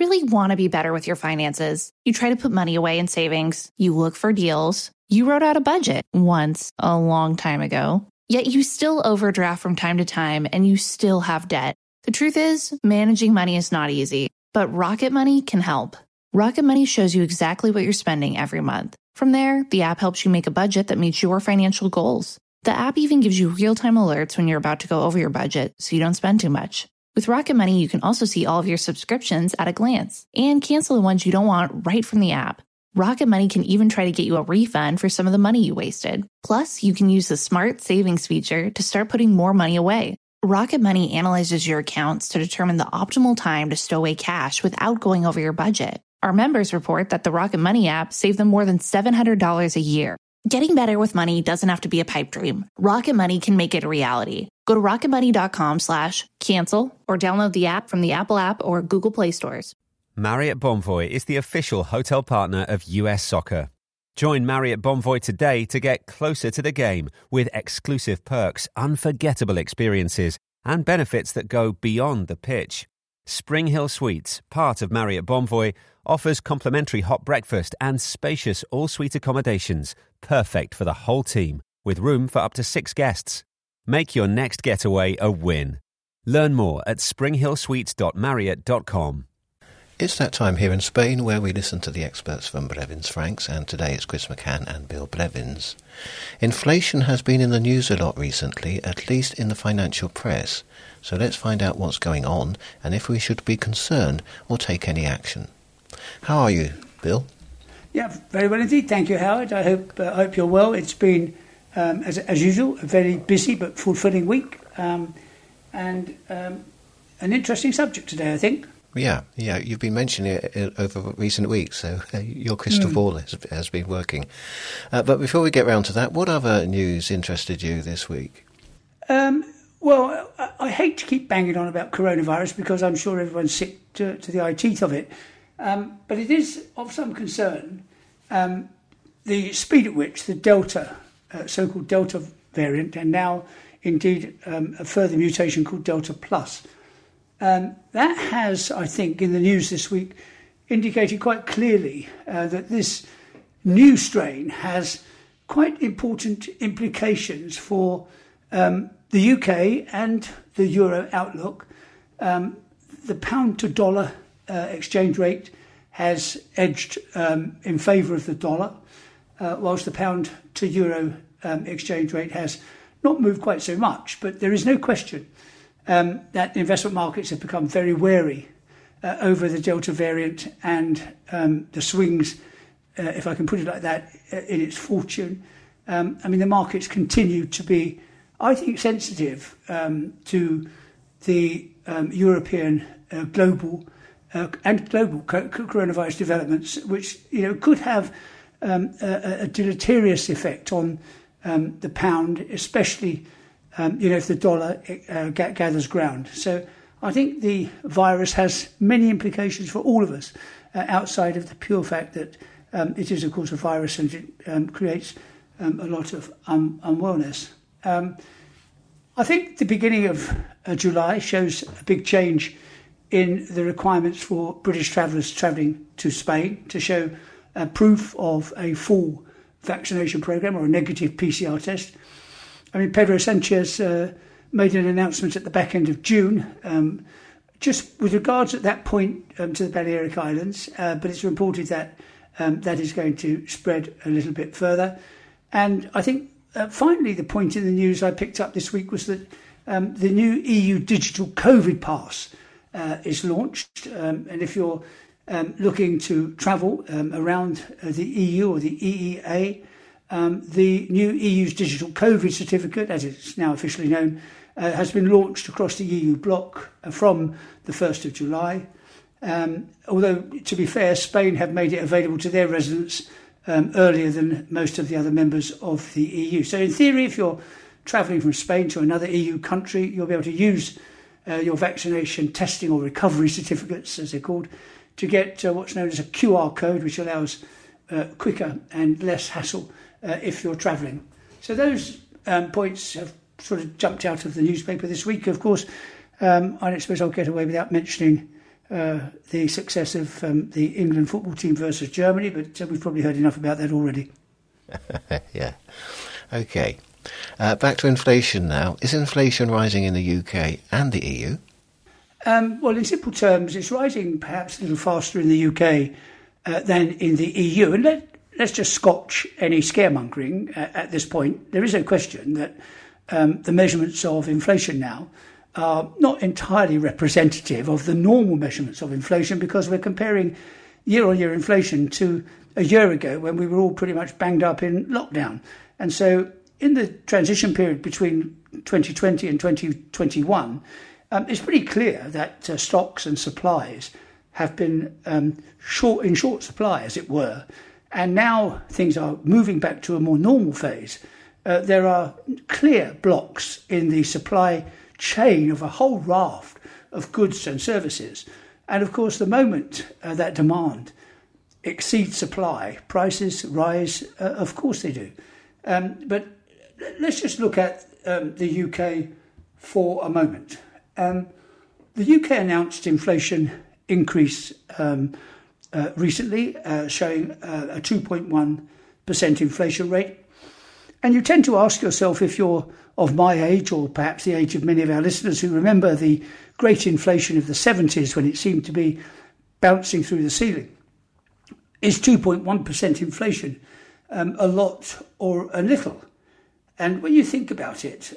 really want to be better with your finances. You try to put money away in savings. You look for deals. You wrote out a budget once a long time ago. Yet you still overdraft from time to time and you still have debt. The truth is, managing money is not easy, but Rocket Money can help. Rocket Money shows you exactly what you're spending every month. From there, the app helps you make a budget that meets your financial goals. The app even gives you real-time alerts when you're about to go over your budget so you don't spend too much. With Rocket Money, you can also see all of your subscriptions at a glance and cancel the ones you don't want right from the app. Rocket Money can even try to get you a refund for some of the money you wasted. Plus, you can use the Smart Savings feature to start putting more money away. Rocket Money analyzes your accounts to determine the optimal time to stow away cash without going over your budget. Our members report that the Rocket Money app saved them more than $700 a year. Getting better with money doesn't have to be a pipe dream. Rocket Money can make it a reality. Go to rocketmoney.com/cancel or download the app from the Apple App or Google Play stores. Marriott Bonvoy is the official hotel partner of US Soccer. Join Marriott Bonvoy today to get closer to the game with exclusive perks, unforgettable experiences, and benefits that go beyond the pitch. Spring Hill Suites, part of Marriott Bonvoy, offers complimentary hot breakfast and spacious all-suite accommodations, perfect for the whole team, with room for up to 6 guests. Make your next getaway a win. Learn more at springhillsuites.marriott.com. It's that time here in Spain where we listen to the experts from Brevins Franks, and today it's Chris McCann and Bill Brevins. Inflation has been in the news a lot recently, at least in the financial press. So let's find out what's going on and if we should be concerned or take any action. How are you, Bill? Yeah, very well indeed. Thank you, Howard. I hope you're well. It's been, as usual, a very busy but fulfilling week, and an interesting subject today, I think. Yeah, you've been mentioning it over recent weeks, so your crystal ball has been working. But before we get round to that, what other news interested you this week? Well, I hate to keep banging on about coronavirus because I'm sure everyone's sick to the eye teeth of it. But it is of some concern the speed at which the Delta, so-called Delta variant, and now indeed a further mutation called Delta Plus, that has, I think, in the news this week, indicated quite clearly that this new strain has quite important implications for the UK and the euro outlook. The pound to dollar exchange rate has edged in favour of the dollar, whilst the pound to euro exchange rate has not moved quite so much. But there is no question that investment markets have become very wary over the Delta variant and the swings, if I can put it like that, in its fortune. The markets continue to be, I think, sensitive to the European global coronavirus developments, which could have a deleterious effect on the pound, especially if the dollar gathers ground. So I think the virus has many implications for all of us, outside of the pure fact that it is, of course, a virus and it creates a lot of unwellness. I think the beginning of July shows a big change in the requirements for British travellers travelling to Spain to show proof of a full vaccination programme or a negative PCR test. Pedro Sanchez made an announcement at the back end of June, just with regards at that point to the Balearic Islands, but it's reported that that is going to spread a little bit further. And I think finally the point in the news I picked up this week was that the new EU digital COVID pass is launched, and if you're looking to travel around the EU or the EEA, the new EU's digital COVID certificate, as it's now officially known, has been launched across the EU bloc from the 1st of July. Although, to be fair, Spain have made it available to their residents earlier than most of the other members of the EU. So in theory, if you're travelling from Spain to another EU country, you'll be able to use your vaccination testing or recovery certificates, as they're called, to get what's known as a QR code, which allows quicker and less hassle if you're travelling. So those points have sort of jumped out of the newspaper this week. Of course, I don't suppose I'll get away without mentioning the success of the England football team versus Germany, but we've probably heard enough about that already. Yeah. Okay. Back to inflation now. Is inflation rising in the UK and the EU? Well, in simple terms, it's rising perhaps a little faster in the UK than in the EU. And let's just scotch any scaremongering at this point. There is no question that the measurements of inflation now are not entirely representative of the normal measurements of inflation, because we're comparing year-on-year inflation to a year ago when we were all pretty much banged up in lockdown. And so in the transition period between 2020 and 2021, it's pretty clear that stocks and supplies have been in short supply, as it were. And now things are moving back to a more normal phase. There are clear blocks in the supply chain of a whole raft of goods and services. And of course, the moment that demand exceeds supply, prices rise. Of course they do. But let's just look at the UK for a moment. The UK announced inflation increase recently, showing a 2.1% inflation rate. And you tend to ask yourself, if you're of my age, or perhaps the age of many of our listeners who remember the great inflation of the 70s when it seemed to be bouncing through the ceiling, is 2.1% inflation a lot or a little? And when you think about it,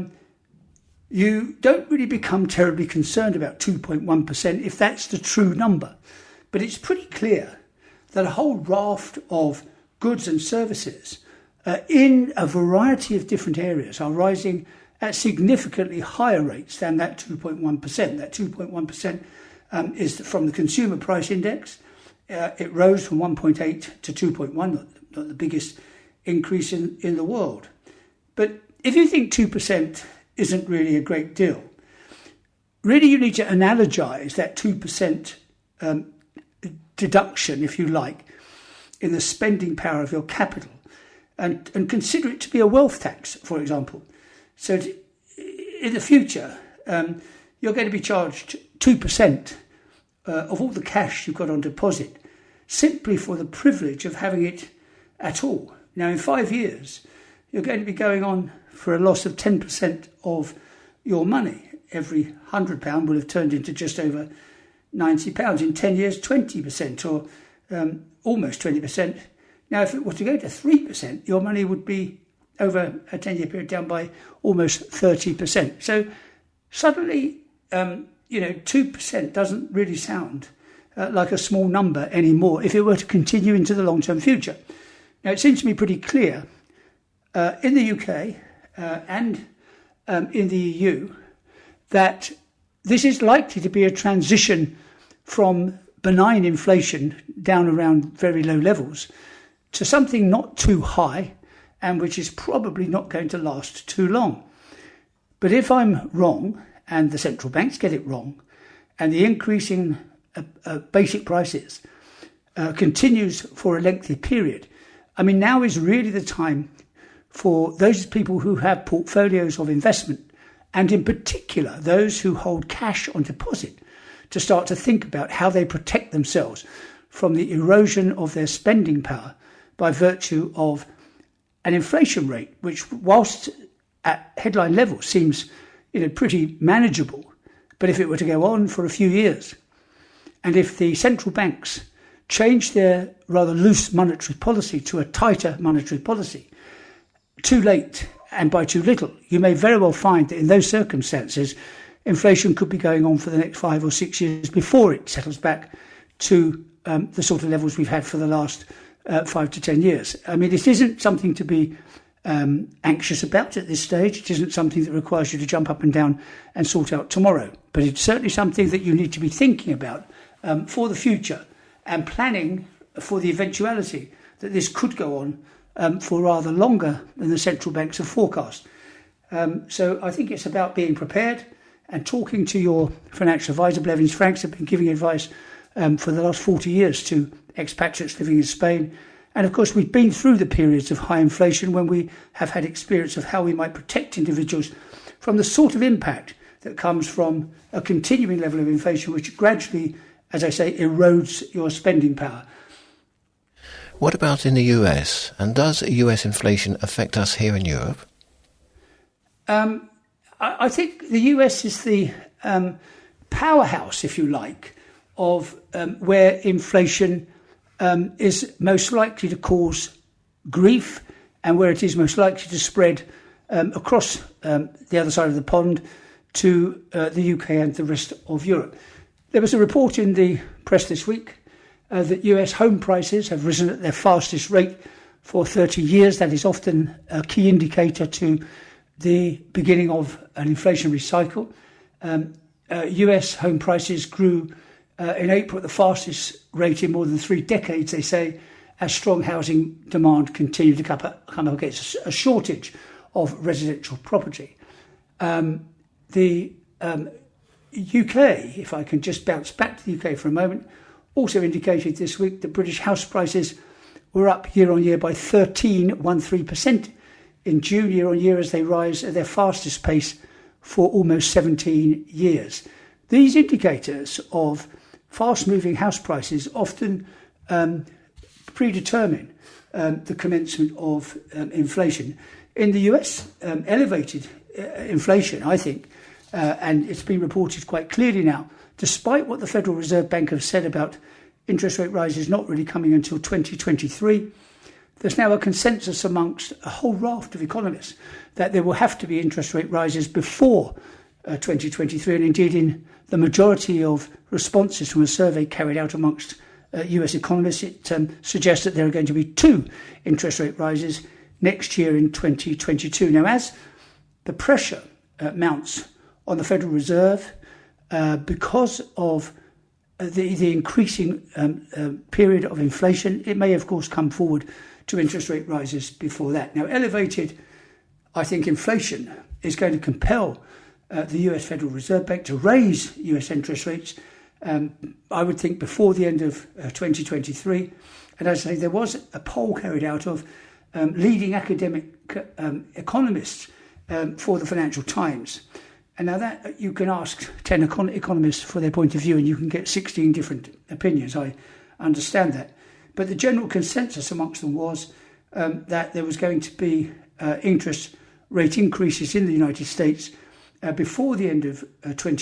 you don't really become terribly concerned about 2.1% if that's the true number. But it's pretty clear that a whole raft of goods and services in a variety of different areas are rising at significantly higher rates than that 2.1%. That 2.1% is from the Consumer Price Index. It rose from 1.8 to 2.1, not the biggest increase in the world. But if you think 2% isn't really a great deal, really you need to analogize that 2% deduction, if you like, in the spending power of your capital, and consider it to be a wealth tax, for example. So in the future, you're going to be charged 2% of all the cash you've got on deposit, simply for the privilege of having it at all. Now, in 5 years, you're going to be going on for a loss of 10% of your money. Every £100 will have turned into just over £90. In 10 years, 20%, or almost 20%. Now, if it were to go to 3%, your money would be, over a 10-year period, down by almost 30%. So suddenly, 2% doesn't really sound like a small number anymore if it were to continue into the long-term future. Now, it seems to me pretty clear in the UK and in the EU that this is likely to be a transition from benign inflation down around very low levels to something not too high and which is probably not going to last too long. But if I'm wrong, and the central banks get it wrong, and the increase in basic prices continues for a lengthy period, I mean, now is really the time for those people who have portfolios of investment, and in particular those who hold cash on deposit, to start to think about how they protect themselves from the erosion of their spending power by virtue of an inflation rate which, whilst at headline level, seems pretty manageable. But if it were to go on for a few years, and if the central banks change their rather loose monetary policy to a tighter monetary policy too late and by too little, you may very well find that in those circumstances, inflation could be going on for the next 5 or 6 years before it settles back to the sort of levels we've had for the last 5 to 10 years. I mean, it isn't something to be anxious about at this stage. It isn't something that requires you to jump up and down and sort out tomorrow. But it's certainly something that you need to be thinking about for the future and planning for the eventuality that this could go on for rather longer than the central banks have forecast. So I think it's about being prepared and talking to your financial advisor. Blevins Franks have been giving advice for the last 40 years to expatriates living in Spain. And of course, we've been through the periods of high inflation when we have had experience of how we might protect individuals from the sort of impact that comes from a continuing level of inflation, which gradually, as I say, erodes your spending power. What about in the US? And does US inflation affect us here in Europe? I think the US is the powerhouse, if you like, of where inflation is most likely to cause grief and where it is most likely to spread across the other side of the pond to the UK and the rest of Europe. There was a report in the press this week that US home prices have risen at their fastest rate for 30 years. That is often a key indicator to the beginning of an inflationary cycle. US home prices grew in April at the fastest rate in more than 3 decades, they say, as strong housing demand continued to come up against a shortage of residential property. The UK, if I can just bounce back to the UK for a moment, also indicated this week that British house prices were up year on year by 13% in June year on year, as they rise at their fastest pace for almost 17 years. These indicators of fast-moving house prices often predetermine the commencement of inflation. In the US, elevated inflation, I think, and it's been reported quite clearly now, despite what the Federal Reserve Bank have said about interest rate rises not really coming until 2023, there's now a consensus amongst a whole raft of economists that there will have to be interest rate rises before 2023, and indeed in the majority of responses from a survey carried out amongst US economists, it suggests that there are going to be 2 interest rate rises next year in 2022. Now, as the pressure mounts on the Federal Reserve because of the increasing period of inflation, it may, of course, come forward to interest rate rises before that. Now, elevated, I think, inflation is going to compel the US Federal Reserve Bank to raise US interest rates, I would think, before the end of 2023. And as I say, there was a poll carried out of leading academic economists for the Financial Times. And now that you can ask 10 economists for their point of view and you can get 16 different opinions. I understand that. But the general consensus amongst them was that there was going to be interest rate increases in the United States before the end of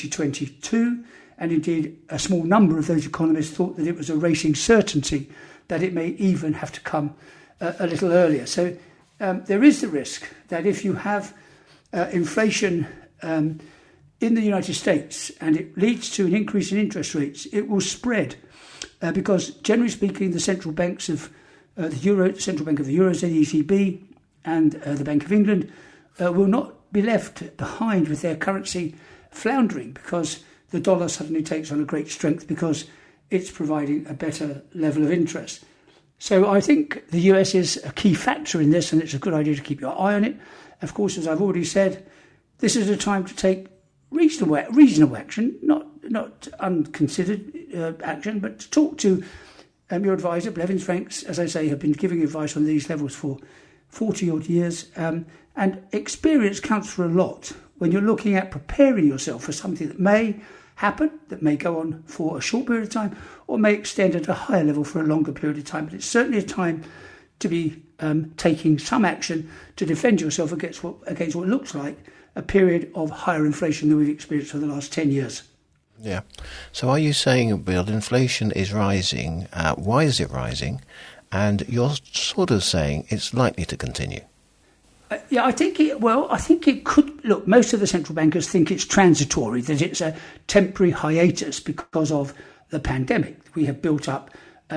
2022. And indeed, a small number of those economists thought that it was a racing certainty that it may even have to come a little earlier. So there is the risk that if you have inflation in the United States and it leads to an increase in interest rates, it will spread because, generally speaking, the central banks of the Central Bank of the Eurozone, the ECB, and the Bank of England will not be left behind with their currency floundering because the dollar suddenly takes on a great strength because it's providing a better level of interest. So I think the US is a key factor in this, and it's a good idea to keep your eye on it. Of course, as I've already said, this is a time to take reasonable action, not unconsidered action, but to talk to your advisor. Blevins Franks, as I say, have been giving advice on these levels for 40-odd years, and experience counts for a lot when you're looking at preparing yourself for something that may happen, that may go on for a short period of time, or may extend at a higher level for a longer period of time. But it's certainly a time to be taking some action to defend yourself against what looks like a period of higher inflation than we've experienced for the last 10 years. Yeah. So are you saying, Bill, inflation is rising? Why is it rising? And you're sort of saying it's likely to continue. Yeah, I think it could. Look, most of the central bankers think it's transitory, that it's a temporary hiatus because of the pandemic. We have built up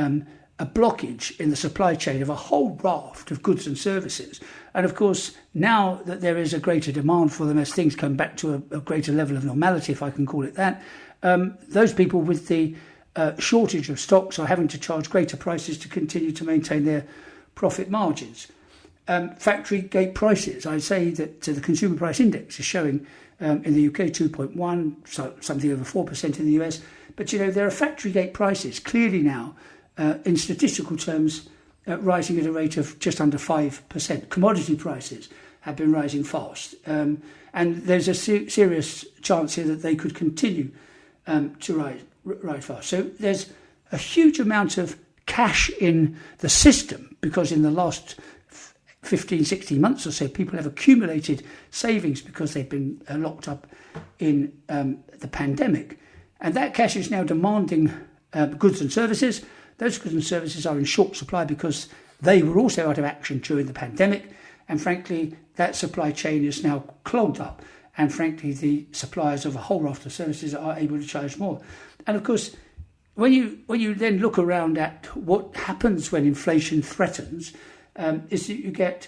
a blockage in the supply chain of a whole raft of goods and services. And of course, now that there is a greater demand for them as things come back to a greater level of normality, if I can call it that, those people with the shortage of stocks are having to charge greater prices to continue to maintain their profit margins. Factory gate prices, I say that the consumer price index is showing in the UK 2.1, so something over 4% in the US. But, there are factory gate prices clearly now, in statistical terms, rising at a rate of just under 5%. Commodity prices have been rising fast. And there's a serious chance here that they could continue to rise fast. So there's a huge amount of cash in the system because in the last 15, 16 months or so, people have accumulated savings because they've been locked up in the pandemic. And that cash is now demanding goods and services. Those goods and services are in short supply because they were also out of action during the pandemic. And frankly, that supply chain is now clogged up. And frankly, the suppliers of a whole raft of services are able to charge more. And of course, when you then look around at what happens when inflation threatens, is that you get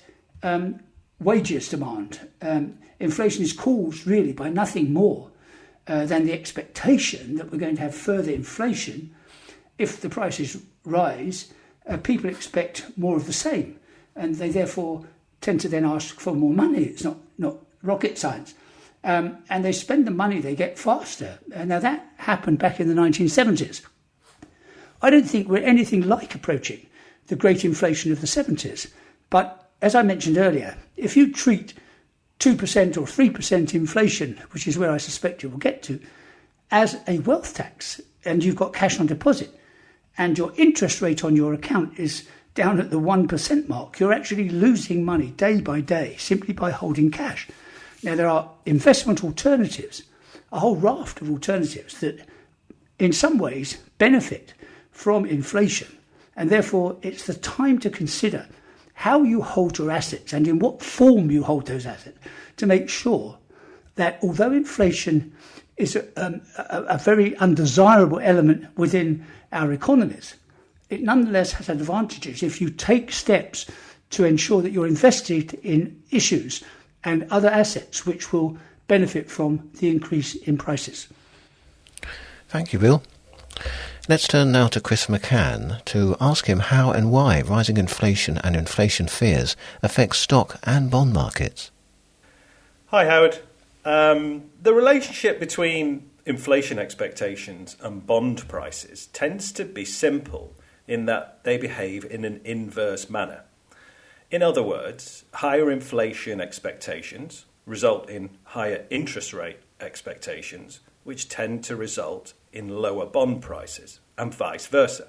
wages demand. Inflation is caused really by nothing more than the expectation that we're going to have further inflation. If the prices rise, people expect more of the same, and they therefore tend to then ask for more money. It's not rocket science. And they spend the money they get faster. Now that happened back in the 1970s. I don't think we're anything like approaching the great inflation of the 70s. But as I mentioned earlier, if you treat 2% or 3% inflation, which is where I suspect it will get to, as a wealth tax, and you've got cash on deposit, and your interest rate on your account is down at the 1% mark, you're actually losing money day by day simply by holding cash. Now, there are investment alternatives, a whole raft of alternatives that in some ways benefit from inflation. And therefore, it's the time to consider how you hold your assets and in what form you hold those assets to make sure that although inflation is a very undesirable element within our economies, it nonetheless has advantages if you take steps to ensure that you're invested in issues and other assets which will benefit from the increase in prices. Thank you, Bill. Let's turn now to Chris McCann to ask him how and why rising inflation and inflation fears affect stock and bond markets. Hi, Howard. The relationship between inflation expectations and bond prices tends to be simple in that they behave in an inverse manner. In other words, higher inflation expectations result in higher interest rate expectations, which tend to result in lower bond prices, and vice versa.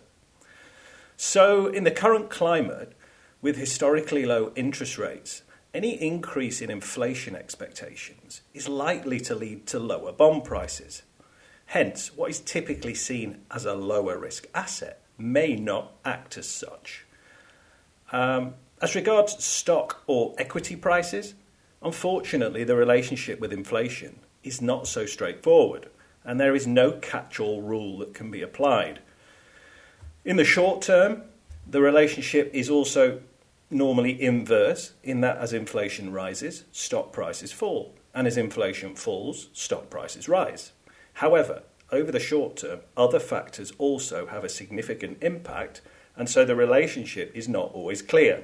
So, in the current climate, with historically low interest rates, any increase in inflation expectations is likely to lead to lower bond prices. Hence, what is typically seen as a lower risk asset may not act as such. As regards stock or equity prices, unfortunately, the relationship with inflation is not so straightforward, and there is no catch-all rule that can be applied. In the short term, the relationship is also normally inverse in that as inflation rises, stock prices fall, and as inflation falls, stock prices rise. However, over the short term, other factors also have a significant impact, and so the relationship is not always clear.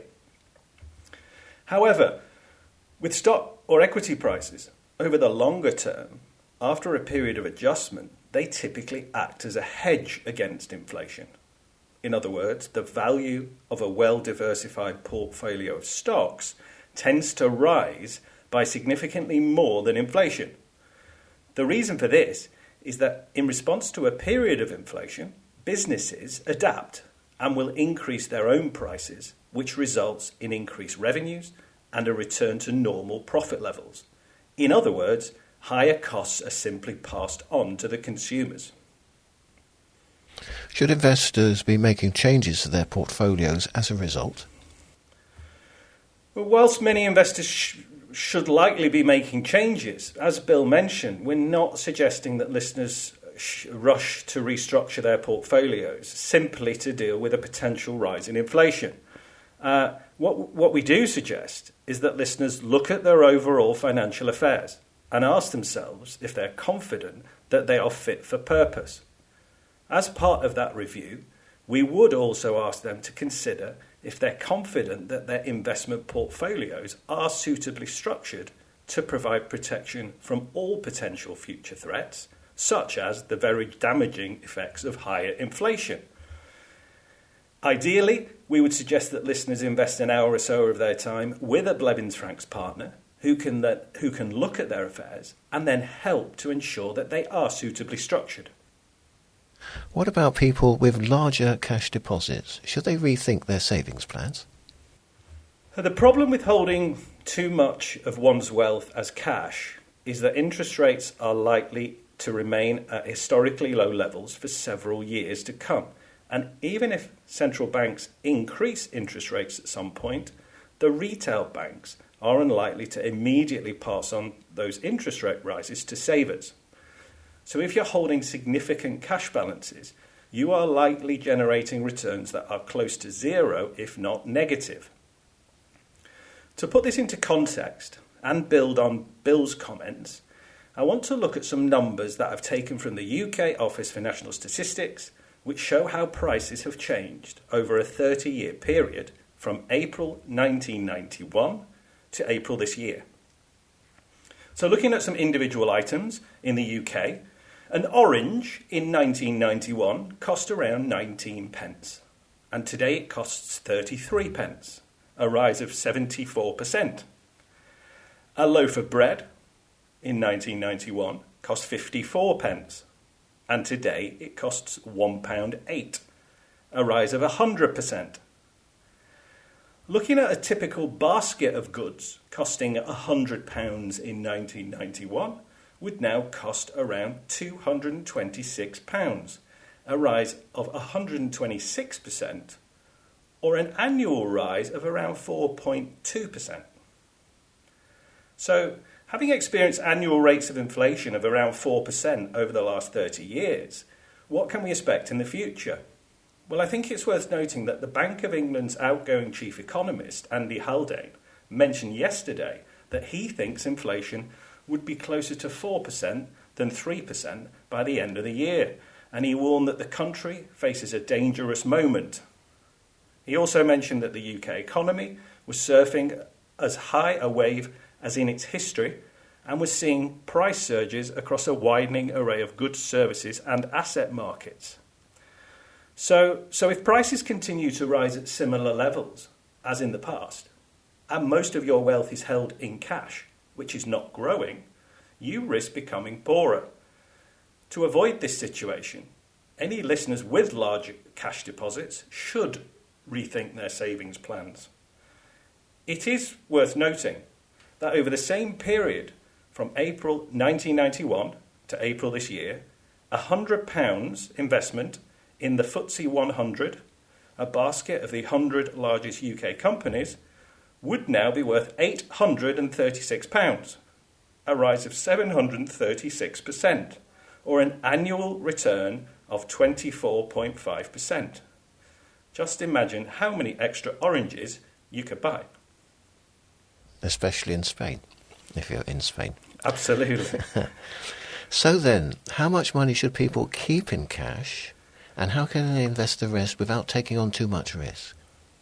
However, with stock or equity prices, over the longer term, after a period of adjustment, they typically act as a hedge against inflation. In other words, the value of a well-diversified portfolio of stocks tends to rise by significantly more than inflation. The reason for this is that in response to a period of inflation, businesses adapt and will increase their own prices, which results in increased revenues and a return to normal profit levels. In other words, higher costs are simply passed on to the consumers. Should investors be making changes to their portfolios as a result? Well, whilst many investors should likely be making changes, as Bill mentioned, we're not suggesting that listeners rush to restructure their portfolios simply to deal with a potential rise in inflation. What we do suggest is that listeners look at their overall financial affairs and ask themselves if they're confident that they are fit for purpose. As part of that review, we would also ask them to consider if they're confident that their investment portfolios are suitably structured to provide protection from all potential future threats, such as the very damaging effects of higher inflation. Ideally, we would suggest that listeners invest an hour or so of their time with a Blevins Franks partner who can look at their affairs and then help to ensure that they are suitably structured. What about people with larger cash deposits? Should they rethink their savings plans? The problem with holding too much of one's wealth as cash is that interest rates are likely to remain at historically low levels for several years to come. And even if central banks increase interest rates at some point, the retail banks are unlikely to immediately pass on those interest rate rises to savers. So if you're holding significant cash balances, you are likely generating returns that are close to zero, if not negative. To put this into context and build on Bill's comments, I want to look at some numbers that I've taken from the UK Office for National Statistics, which show how prices have changed over a 30-year period from April 1991 to April this year. So looking at some individual items in the UK, an orange in 1991 cost around 19 pence, and today it costs 33 pence, a rise of 74%. A loaf of bread in 1991 cost 54 pence, and today it costs £1.08, a rise of 100%. Looking at a typical basket of goods costing £100 in 1991 would now cost around £226, a rise of 126%, or an annual rise of around 4.2%. So, having experienced annual rates of inflation of around 4% over the last 30 years, what can we expect in the future? Well, I think it's worth noting that the Bank of England's outgoing chief economist, Andy Haldane, mentioned yesterday that he thinks inflation would be closer to 4% than 3% by the end of the year, and he warned that the country faces a dangerous moment. He also mentioned that the UK economy was surfing as high a wave as in its history and was seeing price surges across a widening array of goods, services and asset markets. So if prices continue to rise at similar levels as in the past, and most of your wealth is held in cash, which is not growing, you risk becoming poorer. To avoid this situation, any listeners with large cash deposits should rethink their savings plans. It is worth noting that over the same period, from April 1991 to April this year, £100 investment in the FTSE 100, a basket of the 100 largest UK companies, would now be worth £836, a rise of 736%, or an annual return of 24.5%. Just imagine how many extra oranges you could buy. Especially in Spain, if you're in Spain. Absolutely. So then, how much money should people keep in cash, and how can they invest the rest without taking on too much risk?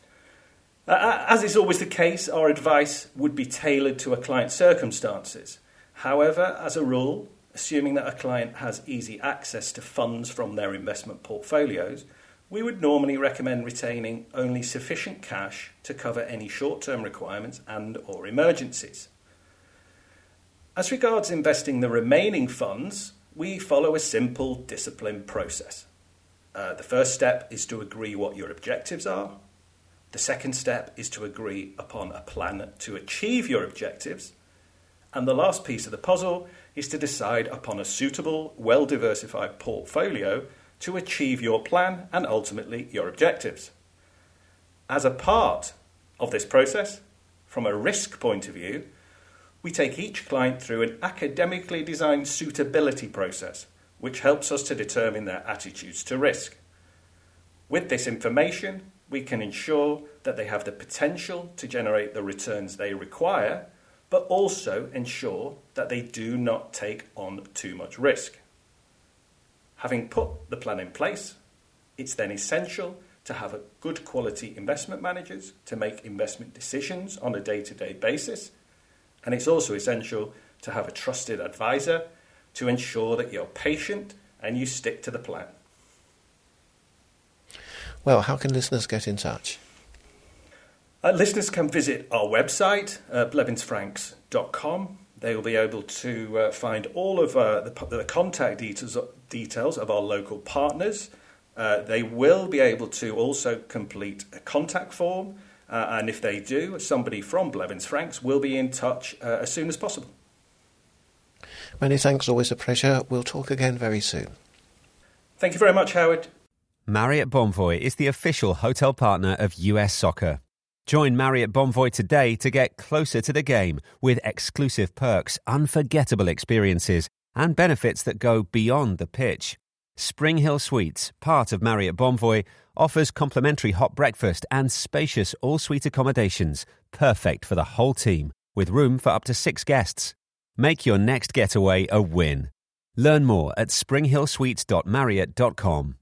As is always the case, our advice would be tailored to a client's circumstances. However, as a rule, assuming that a client has easy access to funds from their investment portfolios, we would normally recommend retaining only sufficient cash to cover any short-term requirements and/or emergencies. As regards investing the remaining funds, we follow a simple, disciplined process. The first step is to agree what your objectives are. The second step is to agree upon a plan to achieve your objectives. And the last piece of the puzzle is to decide upon a suitable, well-diversified portfolio to achieve your plan and ultimately your objectives. As a part of this process, from a risk point of view, we take each client through an academically designed suitability process, which helps us to determine their attitudes to risk. With this information, we can ensure that they have the potential to generate the returns they require, but also ensure that they do not take on too much risk. Having put the plan in place, it's then essential to have a good quality investment managers to make investment decisions on a day-to-day basis, and it's also essential to have a trusted advisor to ensure that you're patient and you stick to the plan. Well, how can listeners get in touch? Listeners can visit our website, blevinsfranks.com. They will be able to find all of the contact details of our local partners. They will be able to also complete a contact form. And if they do, somebody from Blevins Franks will be in touch as soon as possible. Many thanks, always a pleasure. We'll talk again very soon. Thank you very much, Howard. Marriott Bonvoy is the official hotel partner of US Soccer. Join Marriott Bonvoy today to get closer to the game with exclusive perks, unforgettable experiences, and benefits that go beyond the pitch. Spring Hill Suites, part of Marriott Bonvoy, offers complimentary hot breakfast and spacious all-suite accommodations, perfect for the whole team, with room for up to 6 guests. Make your next getaway a win. Learn more at springhillsuites.marriott.com.